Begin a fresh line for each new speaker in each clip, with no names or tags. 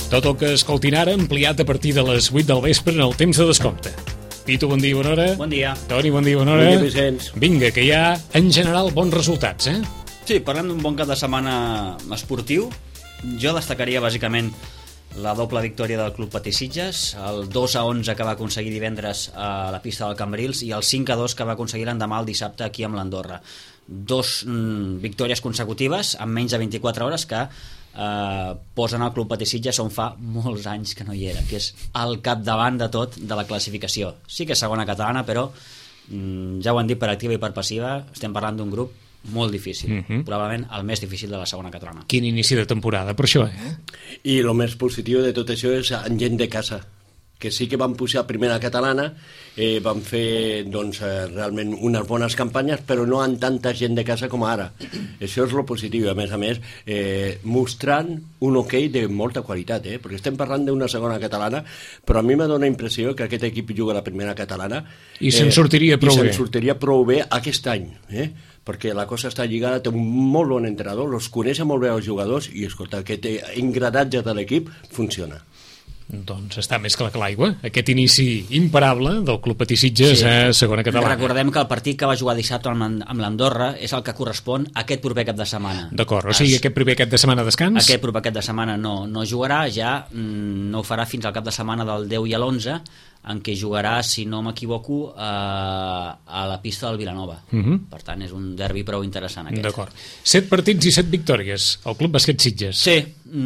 Tot el que escoltin ara ampliat a partir de les 8 del vespre en el temps de descompte. Pitu, bon dia, bona hora.
Bon dia.
Toni, bon dia, bona hora.
Bon dia, Vicenç.
Vinga, que hi ha, en general, bons resultats,
Sí, parlem d'un bon cap de setmana esportiu. Jo destacaria, bàsicament, la doble victòria del Club Patí Sitges, el 2-11 que va aconseguir divendres a la pista del Cambrils i el 5-2 que va aconseguir l'endemà el dissabte aquí amb l'Andorra. Dos victòries consecutives en menys de 24 hores que posen el Club Patí Sitges on fa molts anys que no hi era, que és al capdavant de tot de la classificació. Sí que és segona catalana, però ja ho han dit per activa i per passiva, estem parlant d'un grup molt difícil, probablement el més difícil de la segona catalana.
Quin inici de temporada, per això,
I el més positiu de tot això és en gent de casa, que sí que van pujar primera catalana, van fer doncs, realment unes bones campanyes, però no amb tanta gent de casa com ara. Això és lo positiu, a més, mostrant un hoquei de molta qualitat, perquè estem parlant d'una segona catalana, però a mi me dona impressió que aquest equip juga a la primera catalana
i se'n sortiria prou bé.
I se'n sortiria prou bé aquest any, perquè la cosa està lligada, té un molt bon entrenador, els coneix molt bé els jugadors i, escolta, aquest engranatge de l'equip funciona.
Doncs està més clar que l'aigua, aquest inici imparable del Club Patí Sitges a segona catalana.
Recordem que el partit que va jugar dissabte amb l'Andorra és el que correspon a aquest proper cap de setmana.
D'acord, o sigui, aquest proper cap de setmana descans?
Aquest proper cap de setmana no jugarà, ja no ho farà fins al cap de setmana del 10 i l'11, en què jugarà, si no m'equivoco, a la pista del Vilanova. Per tant, és un derbi prou interessant aquest.
D'acord. 7 partits i 7 victòries, el Club Bàsquet Sitges.
Sí,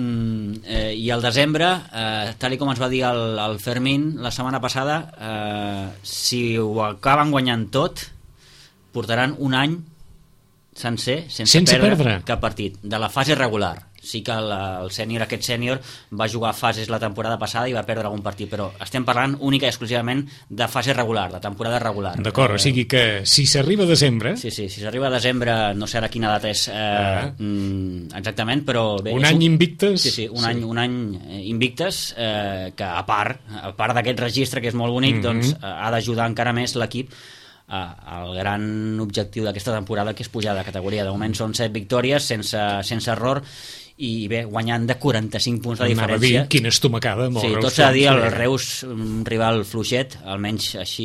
i al desembre, tal com ens va dir el Fermín la setmana passada, si ho acaben guanyant tot, portaran un any sencer sense perdre cap partit, de la fase regular. Sí que aquest sènior va jugar fases la temporada passada i va perdre algun partit, però estem parlant única i exclusivament de fase regular, de temporada regular.
D'acord, o sigui que si s'arriba a desembre...
Sí, si s'arriba a desembre, no sé ara quina data és exactament, però... Bé,
un any invictes?
Sí, un any invictes, que a part d'aquest registre que és molt bonic, doncs ha d'ajudar encara més l'equip el gran objectiu d'aquesta temporada, que és pujar de categoria. De moment són 7 victòries sense error i bé, guanyant de 45 punts de diferència.
Anava a dir, quina estomacada amb el Reus.
Sí, tot s'ha de dir, el Reus, un rival fluixet, almenys així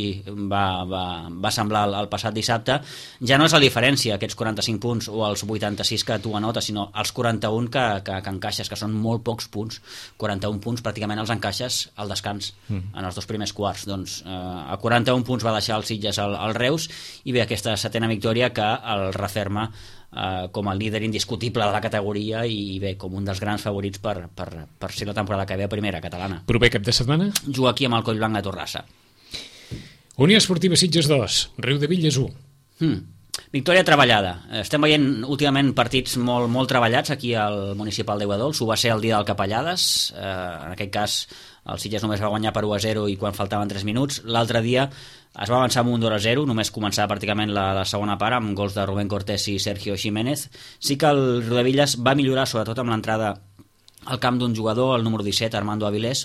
va semblar el passat dissabte. Ja no és la diferència, aquests 45 punts o els 86 que tu anotes, sinó els 41 que encaixes, que són molt pocs punts. 41 punts pràcticament els encaixes al descans, en els 2 primers quarts. Doncs a 41 punts va deixar el Sitges al Reus, i bé, aquesta setena victòria que el referma com el líder indiscutible de la categoria i bé, com un dels grans favorits per ser la temporada que ve a primera catalana.
Proper cap de setmana?
Juga aquí amb el Collblanc de Torrassa.
Unió Esportiva Sitges 2, Riudebitlles 1.
Victòria treballada. Estem veient últimament partits molt treballats aquí al municipal d'Aiguadols. Ho va ser el dia del Capellades, en aquest cas el Sitges només va guanyar per 1-0 i quan faltaven 3 minuts. L'altre dia es va avançar amb un 2-0, només començava pràcticament la segona part amb gols de Rubén Cortés i Sergio Jiménez. Sí que el Riudebitlles va millorar sobretot amb l'entrada al camp d'un jugador, el número 17, Armando Avilés.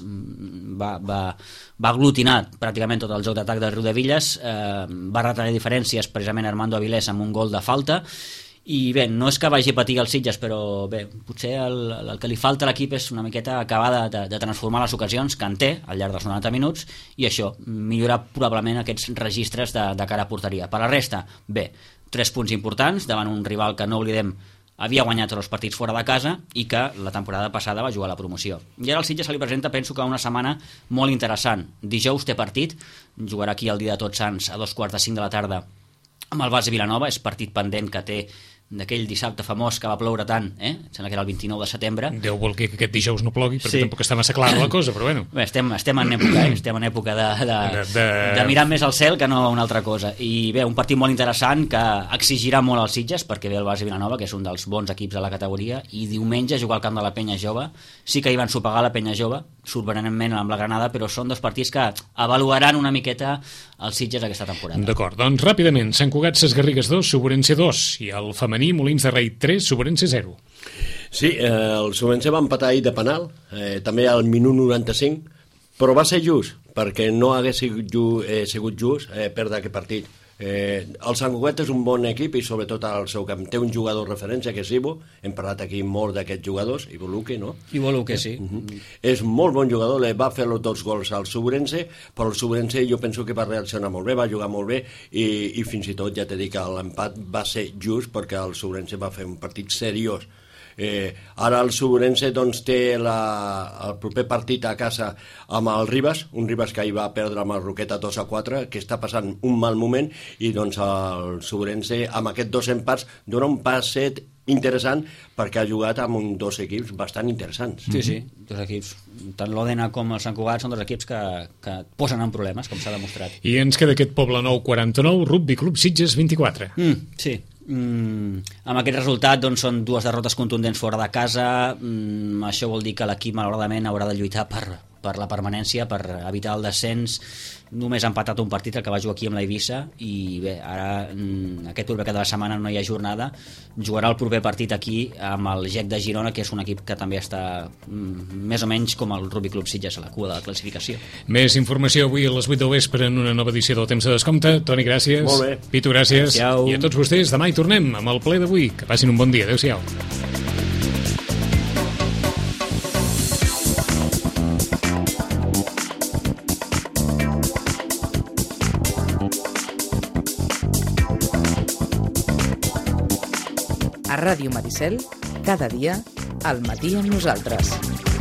Va aglutinar pràcticament tot el joc d'atac del Riudebitlles, va retallar diferències precisament Armando Avilés amb un gol de falta. I bé, no és que vagi a patir el Sitges, però bé, potser el que li falta a l'equip és una miqueta acabar de transformar les ocasions que en té al llarg dels 90 minuts, i això, millorar probablement aquests registres de cara a porteria. Per la resta, bé, 3 punts importants davant un rival que, no oblidem, havia guanyat tots els partits fora de casa i que la temporada passada va jugar a la promoció. I ara el Sitges se li presenta, penso que una setmana molt interessant. Dijous té partit, jugarà aquí el dia de Tots Sants a 2:45 de la tarda amb el Base Vilanova. És partit pendent que té d'aquell dissabte famós que va ploure tant, sembla que era el 29 de setembre.
Déu vol que aquest dijous no plogui, perquè tampoc està massa clara la cosa, però bueno.
Bé, estem en època de mirar més al cel que no una altra cosa. I bé, un partit molt interessant que exigirà molt als Sitges, perquè ve el Base Vilanova, que és un dels bons equips de la categoria, i diumenge jugar al camp de la Penya Jove. Sí que hi van sopegar la Penya Jove, sorprenentment amb la Granada, però són 2 partits que avaluaran una miqueta els Sitges aquesta temporada.
D'acord, doncs ràpidament, Sant Cugat Ses Garrigues 2, Soberense 2, i el femení Molins de Rei 3, Soberense 0.
Sí, el Soberense va empatar ahir de penal, també al minut 95, però va ser just, perquè no hagués sigut just perdre aquest partit. El Sant Cugat és un bon equip i sobretot al seu camp té un jugador referència que és Ivo, hem parlat aquí molt d'aquests jugadors, Ivo Luque, no?
Ivo Luque, sí.
És molt bon jugador, va fer els 2 gols al Subrense, però el Subrense jo penso que va reaccionar molt bé, va jugar molt bé i fins i tot ja t'he dit que l'empat va ser just perquè el Subrense va fer un partit seriós. Ara el Subrense doncs, té el proper partit a casa amb el Ribas, un Ribas que ahir va perdre amb el Roqueta 2-4, que està passant un mal moment, i doncs el Subrense amb aquests 2 empats dona un passet interessant perquè ha jugat amb 2 equips bastant interessants.
Sí, 2 equips, tant l'Òdena com el Sant Cugat són 2 equips que posen en problemes, com s'ha demostrat.
I ens queda aquest Poblenou 49, Rugby Club Sitges 24.
Sí. Amb aquest resultat doncs, són 2 derrotes contundents fora de casa. Això vol dir que l'equip malauradament haurà de lluitar per la permanència, per evitar el descens. Només ha empatat un partit, el que va jugar aquí amb la Eivissa, i bé, ara aquest proper cap de setmana no hi ha jornada, jugarà el proper partit aquí amb el GEC de Girona, que és un equip que també està més o menys com el Rugby Club Sitges a la cua de la classificació.
Més informació avui a les 8 del vespre en una nova edició del Temps de Descompte. Toni, gràcies.
Molt bé.
Pitu, gràcies.
Adéu-siau.
I a tots vostès, demà hi tornem amb el ple d'avui. Que passin un bon dia. Adéu-siau.
A Ràdio Maricel, cada dia, al matí amb nosaltres.